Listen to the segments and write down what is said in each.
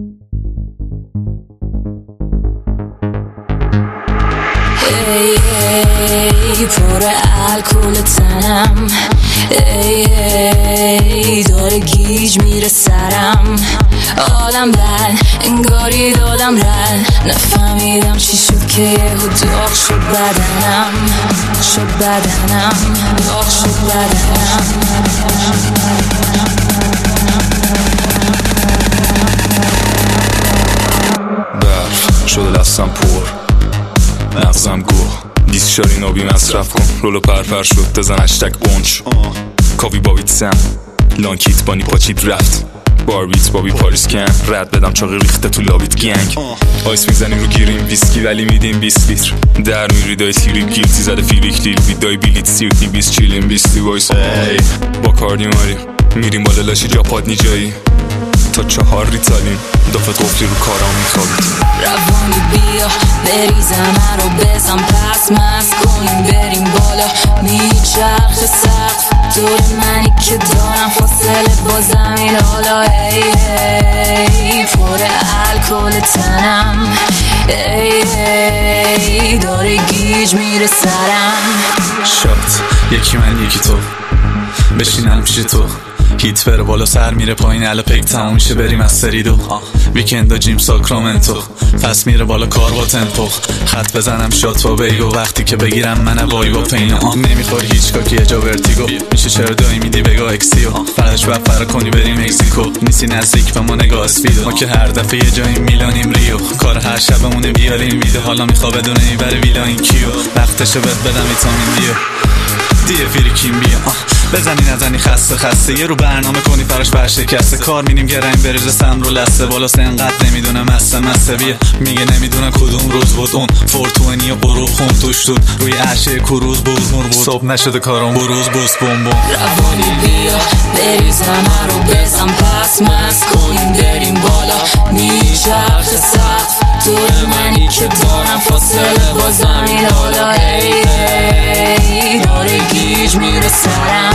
ای ای پر الکل تنم، ای ای داره گیج میره سرم، آدم بد انگاری دادم رد، نفهمیدم چی شد که یهو داغ شد بدنم، داغ شد بدنم. برف شده دستم پر، مغزم گوه، دیس شاری نابی مصرف کن، رولو پرپر شد بزن هشتگ اونچ، کاوی بابیت سم، لانکیت بانی پاچیت رفت، باربیت بابی پاریس کن، رد بدم چاقی ریخته تو لابیت گنگ، آیس میزنیم رو گیریم ویسکی ولی میدیم 20 لیتر، در میری دای تیری گیلتی زده فیلیک لیل بیدای بیلیت سیرتی 20 چیلیم 20 وایس با کاردی ماری میریم بالا لاشی جا پاد نیجایی تا 4 ریتالین دافت قفلی رو کارام میخوابید. روانی بیا بریزم رو بزن پس مست کنیم بریم بالا، میچرخ سقف دور منی که دارم فاصله با زمین، حالا ای ای پر الکل تنم، ای ای داره گیج میره سرم. شات یکی من یکی تو بشینم پیش تو، هیت بره بالا سر میره پایین، الا پیک تموم میشه بریم از سریدو، ویکندا جیم ساکرامنتو، پس میره بالا کار با تمپو، خط بزنم شات با بیگو، وقتی که بگیرم من وای با پینو، نمیخوری هیچ کاکی یه جا ورتیگو، میشه چرا دایی میدی بگا اکسیو، فردش باید فرا کنی بریم مکزیکو، نیستی نزدیک و ما نگاه اسفیدو، ما که هر دفعه یه جاییم میلانیم ریو، کار هر شبمونه بیاریم ویدو، حالا میخوا بدونه این بره ویلا این کیو، وقتشه بهت بدم ویتامین دیه فیریکیم بیا، بزنی نزنی خسته یه رو برنامه کنی فراش برشکسته، کار مینیم گرهیم بریزه سم رو لسته، بالا سنقدر نمیدونه مسته بیه، میگه نمیدونه کدوم روز بود اون فورتونی و برو خون توش دود، روی عرشه کروز بود نور بود، صبح نشده کارم بروز بوست بوم بوم. روانی بیا بریزم رو بزن پس مست کنیم بریم بالا، میچرخ سقف دور منی که دارم فاصله با زمین، حالا ای ای داره گیج میره سرم.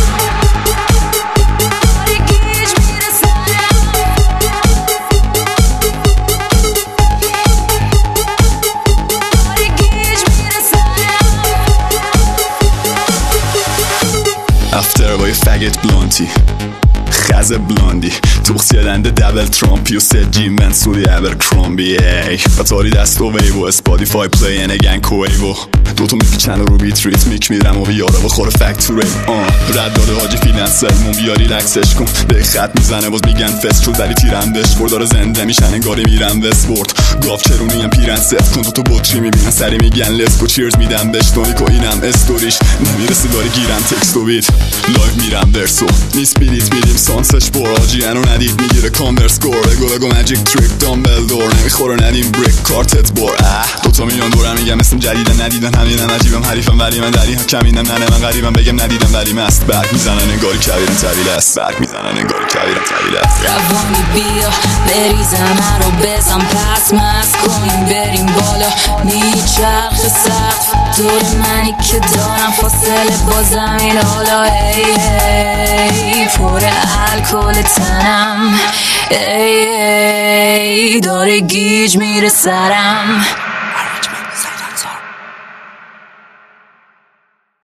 افتر با یه فگت بلانتی خز بلاندی توخسی دنده دبل ترامپی و سجی منصوری ابر کرامبی و تاری دست و ویو و اسپادیفای پلی نگن کویو دوتو میپیچن رو بیت ریتمیک میرم و بیاره بخوره فکتوره رد داده حاجی فیلنسر مون بیاری لکسش کن به خط میزنه باز میگن فست شد ولی تیرندش برداره زنده میشن انگاری میرم وستورد گاف چرونی هم پیرن سفت کن تو بطری میبینن سری میگن لسکو چیرز میدم بهش دونیکو اینم استوریش نمیرسه داری گیرم تکست و بیت لایو میرم ورسو نیست بیلیت میدیم سانسش بور آجی انو ندید میگیره کامبر سکور بگو ماجیک تریک دامبل دور نمیخوره ندیم بریک کارتت بور دوتا میلیون دورم میگم اسم جدیدن ندیدن همینم عجیبم حریفم ولی من دری کمینم نه من غریبم بگم ندیدم ولی مست برگ میزنن انگاری کبیرم طویل است برگ میزنن انگاری کبیرم طویل است. روانی بیا بریزم رو بزن پس مست کنیم بریم بالا، میچرخ سقف دور منی که دارم فاصله با زمین، حالا ای ای پر الکل تنم، ای ای داره گیج میره سرم.